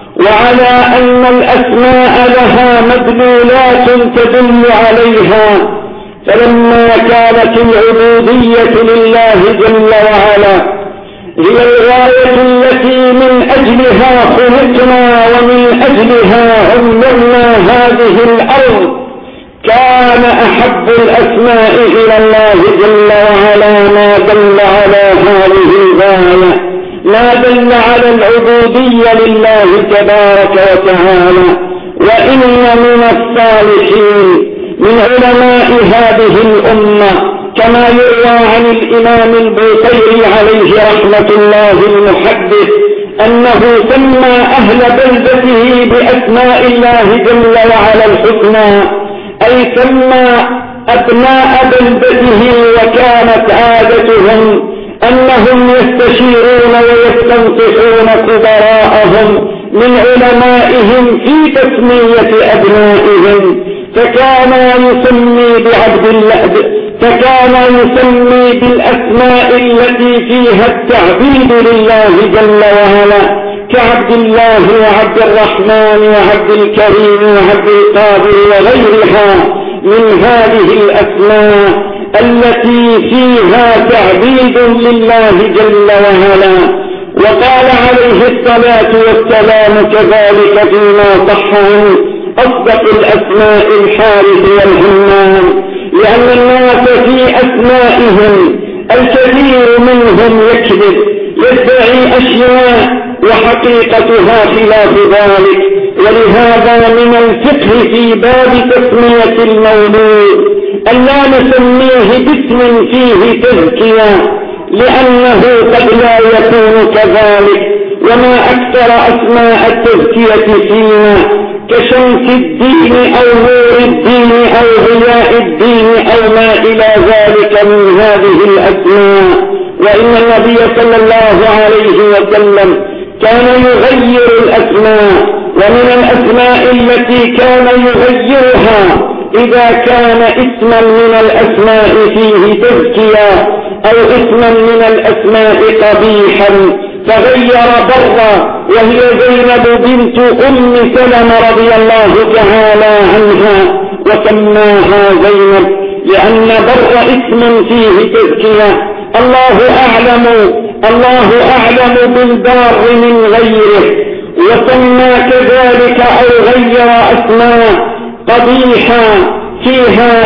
وعلى أن الأسماء لها مدلولات تدل عليها. فلما كانت العبودية لله جل وعلا هي الغاية التي من أجلها خلقنا ومن أجلها عمرنا هذه الأرض، كان أحب الأسماء إلى الله جل وعلا ما دل على هذه الغاية، ما دل على العبودية لله تبارك وتعالى. وإن من الصالحين من علماء هذه الأمة كما يروى عن الإمام البوصيري عليه رحمة الله المحدث أنه سمى أهل بلدته بأسماء الله جل وعلا الحسنى، أي سمى أبناء بلدته، وكانت عادتهم أنهم يستشيرون ويستنصحون كبراءهم من علمائهم في تسمية أبنائهم، فكان يسمي بعبد الله فكان يسمي بالأسماء التي فيها التعبيد لله جل وعلا، كعبد الله وعبد الرحمن وعبد الكريم وعبد القادر وغيرها من هذه الأسماء التي فيها تعبيد لله جل وعلا. وقال عليه الصلاة والسلام كذلك فيما صح عنه: أصدق الأسماء الحارث والهمام، لأن الناس في أسمائهم الكثير منهم يكذب، يدعي أشياء وحقيقتها خلاف ذلك، ولهذا من الفقه في باب تسمية المولود ألا نسميه باسم فيه تزكية، لأنه قد لا يكون كذلك. وما أكثر أسماء التزكية فينا كشمس الدين أو نور الدين أو ضياء الدين أو ما إلى ذلك من هذه الأسماء. وإن النبي صلى الله عليه وسلم كان يغير الأسماء، ومن الأسماء التي كان يغيرها إذا كان اسما من الأسماء فيه تزكية أو اسما من الأسماء قبيحا، فغير برا وهي زينب بنت أم سلمة رضي الله تعالى عنها وسماها زينب، لأن بر اسم فيه تزكية. الله أعلم الله أعلم بالبار من غيره، وسمى كذلك أو غير أسماء قبيحة فيها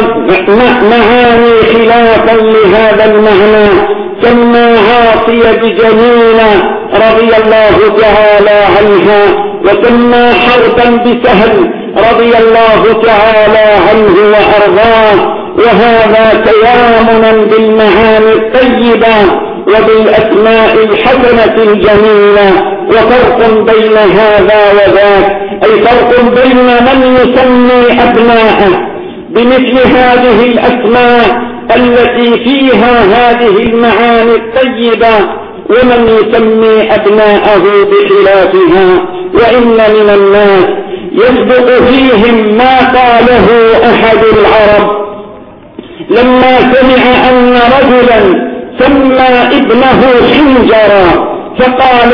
معاني خلافا لهذا المعنى. سمى عاصية بجميلة رضي الله تعالى عنها، وسمى حربا بسهل رضي الله تعالى عنه وأرضاه، وهذا تيامنا بالمعاني الطيبة وبالأسماء الحسنة الجميلة. وفرق بين هذا وذاك، أي فرق بين من يسمي أبناءه بمثل هذه الأسماء التي فيها هذه المعاني الطيبة ومن يسمي أبناءه بخلافها. وإن من الناس يسبق فيهم ما قاله أحد العرب لما سمع أن رجلا سمى ابنه حنجرا، فقال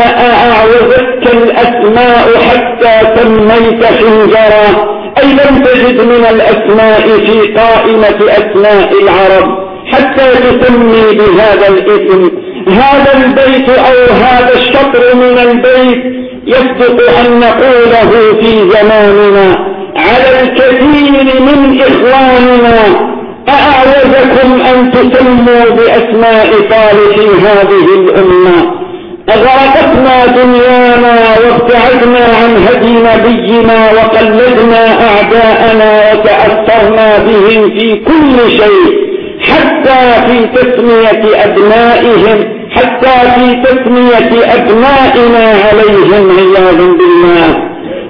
أأعوذك الأسماء حتى سميت حنجرا، أي لم تجد من الأسماء في قائمة أسماء العرب حتى تسمي بهذا الاسم. هذا البيت أو هذا الشطر من البيت يصدق أن نقوله في زماننا على الكثير من إخواننا: أأعوذكم أن تسموا بأسماء صالحي هذه الأمة. أغرقتنا دنيانا وابتعدنا عن هدي نبينا وقلدنا أعداءنا وتأثرنا بهم في كل شيء، حتى في تسمية أبنائهم حتى في تسمية أبنائنا عليهم عياذ بالله.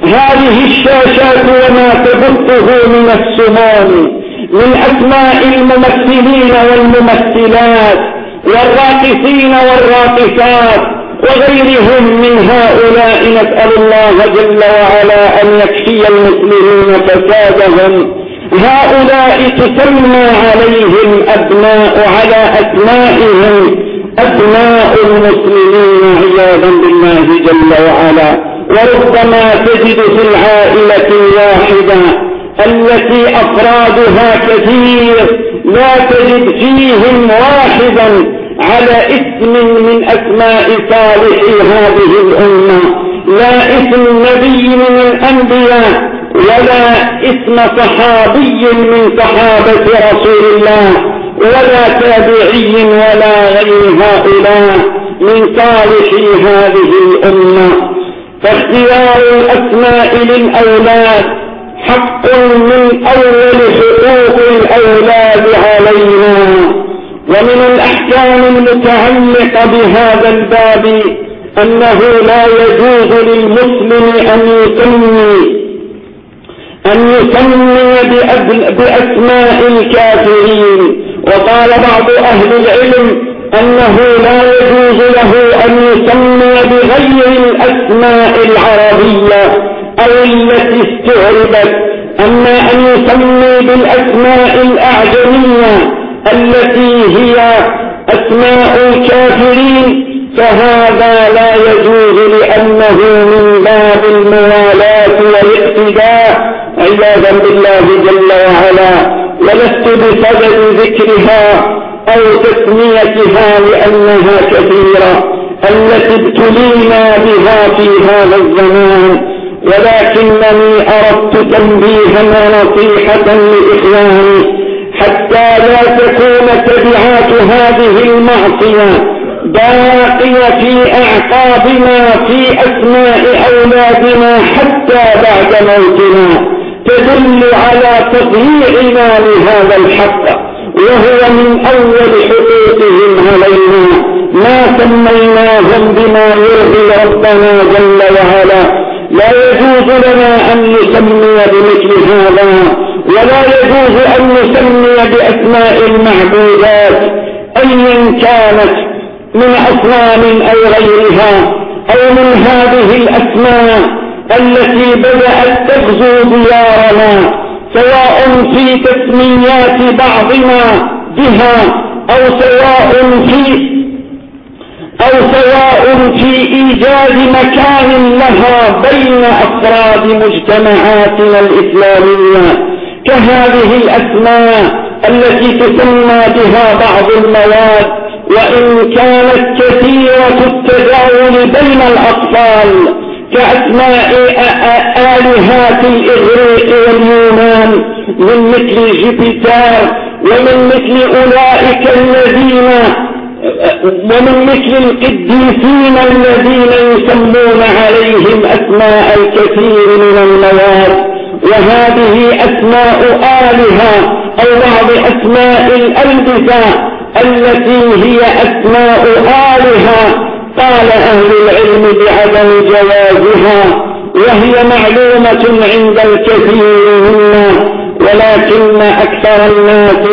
هذه الشاشات وما تبثه من السموم من أسماء الممثلين والممثلات والراقصين والراقصات وغيرهم من هؤلاء، نسأل الله جل وعلا أن يكفي المسلمين فسادهم. هؤلاء تسمى عليهم أبناء على أسمائهم أبناء المسلمين عياذا بالله جل وعلا. وربما تجد في العائلة الواحدة التي أفرادها كثير لا تجد فيهم واحدا على اسم من أسماء صالحي هذه الأمة، لا اسم نبي من الأنبياء ولا اسم صحابي من صحابة رسول الله ولا تابعي ولا غير هؤلاء من صالحي هذه الأمة. فاختيار الأسماء للأولاد حق من أول حقوق الأولاد علينا. ومن الأحكام المتعلقة بهذا الباب أنه لا يجوز للمسلم أن يسمي أن يسمي بأسماء الكافرين. وقال بعض أهل العلم أنه لا يجوز له أن يسمي بغير الأسماء العربية أو التي استعربت، أما أن يسمي بالأسماء الأعجمية التي هي أسماء الكافرين فهذا لا يجوز، لأنه من باب الموالاة والاقتداء عياذا بالله جل وعلا. ولست بصدد ذكرها أو تسميتها لأنها كثيرة التي ابتلينا بها في هذا الزمان، ولكنني أردت تنبيها ونصيحة لإخواني حتى لا تكون تبعات هذه المعصية باقية في أعقابنا في أسماء أولادنا حتى بعد موتنا، تدل على تضييعنا لهذا الحق، وهو من أول حقوقهم علينا. ما سميناهم بما يرضي ربنا جل وعلا. لا يجوز لنا أن نسمي بمثل هذا، ولا يجوز أن نسمي بأسماء المعبودات أيا كانت من أصنام أو غيرها، أو من هذه الأسماء التي بدأت تغزو ديارنا، سواء في تسميات بعضنا بها أو سواء في أو سواء في إيجاد مكان لها بين أفراد مجتمعاتنا الإسلامية، كهذه الأسماء التي تسمى بها بعض المواد، وإن كانت كثيرة التداول بين الأطفال، كأسماء آلهات الإغريق واليونان من مثل جوبيتر، ومن مثل أولئك الذين ومن مثل القديسين الذين يسمون عليهم أسماء الكثير من المواد. وهذه أسماء آلهة أو بعض أسماء الألبسة التي هي أسماء آلهة قال أهل العلم بعدم جوازها، وهي معلومة عند الكثير منا، ولكن أكثر الناس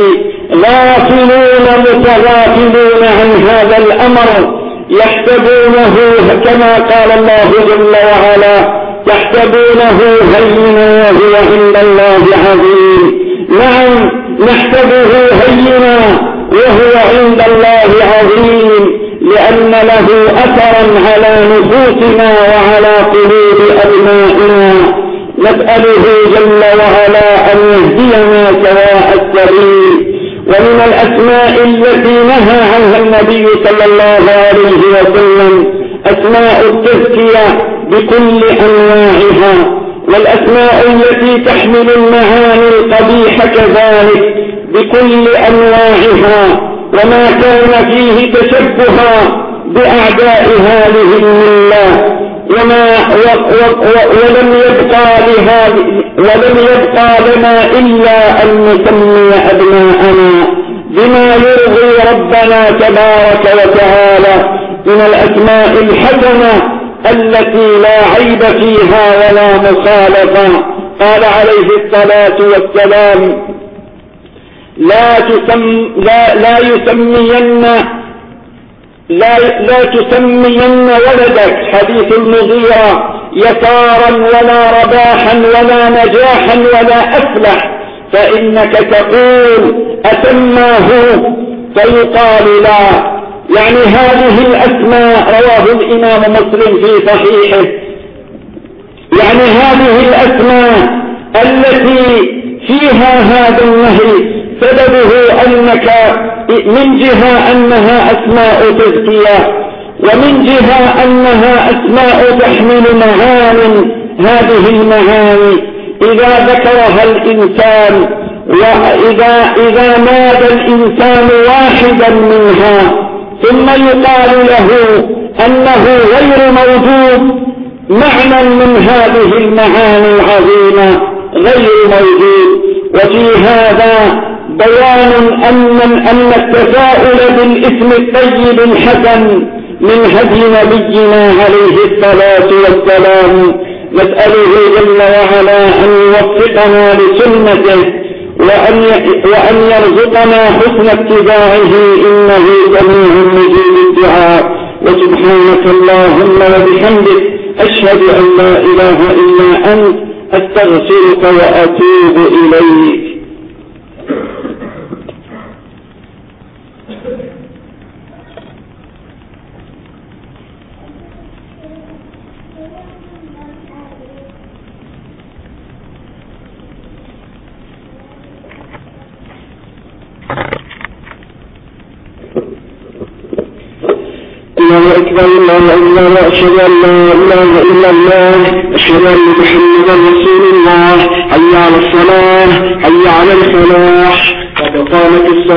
غافلون متغافلون عن هذا الأمر، يحسبونه كما قال الله جل وعلا يحسبونه هينا وهو عند الله عظيم. نعم، نحسبه هينا وهو عند الله عظيم، لأن له أثرا على نفوسنا وعلى قلوب أبنائنا. نسأله جل وعلا أن يهدينا سواء السبيل. ومن الأسماء التي نهى عنها النبي صلى الله عليه وسلم أسماء التزكية بكل أنواعها، والأسماء التي تحمل المعاني القبيحة كذلك بكل أنواعها، وما كان فيه تشبها بأعداء هذه الملة. وما و و و ولم يبقى لهذه ولم يبقى لنا إلا أن نسمي أبناءنا بما يرضي ربنا تبارك وتعالى من الأسماء الحسنة التي لا عيب فيها ولا مخالفة. قال عليه الصلاة والسلام: لا تسم لا لا يسمين لا لا تسمين ولدك، حديث المغيرة، يسارا ولا رباحا ولا نجاحا ولا أفلح، فإنك تقول أسماه فيقال لا. يعني هذه الأسماء رواه الإمام مسلم في صحيحه، يعني هذه الأسماء التي فيها هذا النهي سببه أنك من جهة أنها أسماء تزكية، ومن جهة أنها أسماء تحمل معاني، هذه المعاني إذا ذكرها الإنسان وإذا إذا نادى الإنسان واحدا منها ثم يقال له أنه غير موجود، معنى من هذه المعاني العظيمة غير موجود. وفي هذا بيان أن أن التفاؤل بالاسم الطيب الحسن من هدي نبينا عليه الصلاة والسلام. نسأله جل وعلا أن يوفقنا لسنته وأن وأن يرزقنا حسن اتباعه، إنه سميع مجيب الدعاء. وسبحانك اللهم وبحمدك، أشهد أن لا إله إلا أنت، أستغفرك وأتوب إليك. الله أكبر، الله أكبر، أشهد أن لا إله إلا الله، أشهد أن محمدا رسول الله. حي على الصلاة، حي على الفلاح، قد قامت الصلاة.